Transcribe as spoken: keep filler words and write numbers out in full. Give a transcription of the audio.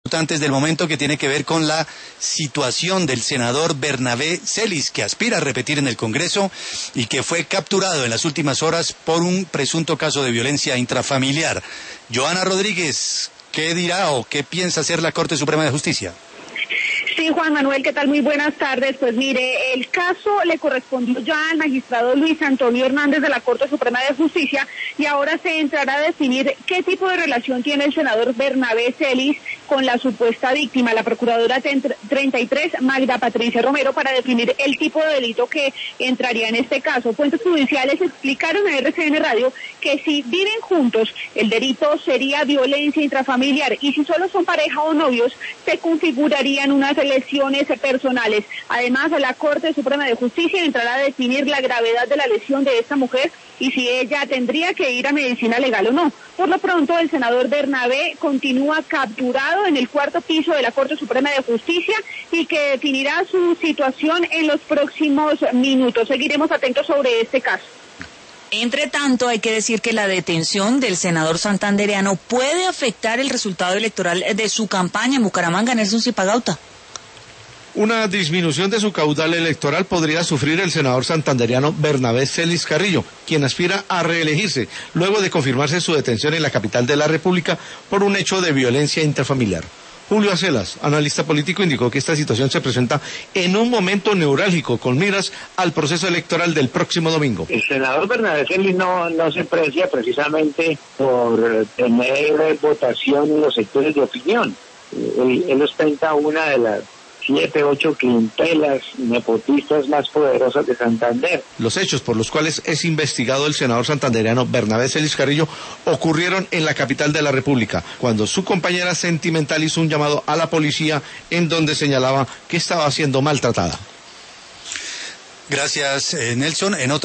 importantes del momento, que tiene que ver con la situación del senador Bernabé Celis, que aspira a repetir en el Congreso y que fue capturado en las últimas horas por un presunto caso de violencia intrafamiliar. Joana Rodríguez, ¿qué dirá o qué piensa hacer la Corte Suprema de Justicia? Sí, Juan Manuel, ¿qué tal? Muy buenas tardes. Pues mire, el caso le correspondió ya al magistrado Luis Antonio Hernández de la Corte Suprema de Justicia y ahora se entrará a definir qué tipo de relación tiene el senador Bernabé Celis con la supuesta víctima, la procuradora treinta y tres, Magda Patricia Romero, para definir el tipo de delito que entraría en este caso. Fuentes judiciales explicaron a R C N Radio que si viven juntos, el delito sería violencia intrafamiliar y si solo son pareja o novios, se configurarían unas lesiones personales. Además, la Corte Suprema de Justicia entrará a definir la gravedad de la lesión de esta mujer y si ella tendría que ir a medicina legal o no. Por lo pronto, el senador Bernabé continúa capturado en el cuarto piso de la Corte Suprema de Justicia y que definirá su situación en los próximos minutos. Seguiremos atentos sobre este caso. Entre tanto, hay que decir que la detención del senador santandereano puede afectar el resultado electoral de su campaña en Bucaramanga. Nelson Zipagauta. Una disminución de su caudal electoral podría sufrir el senador santandereano Bernabé Celis Carrillo, quien aspira a reelegirse, luego de confirmarse su detención en la capital de la República por un hecho de violencia intrafamiliar. Julio Acelas, analista político, indicó que esta situación se presenta en un momento neurálgico, con miras al proceso electoral del próximo domingo. El senador Bernabé Celis no, no se precia precisamente por tener votación en los sectores de opinión. Él, él ostenta una de las siete, ocho clientelas nepotistas más poderosas de Santander. Los hechos por los cuales es investigado el senador santandereano Bernabé Celis Carrillo ocurrieron en la capital de la República, cuando su compañera sentimental hizo un llamado a la policía en donde señalaba que estaba siendo maltratada. Gracias, eh, Nelson. En otra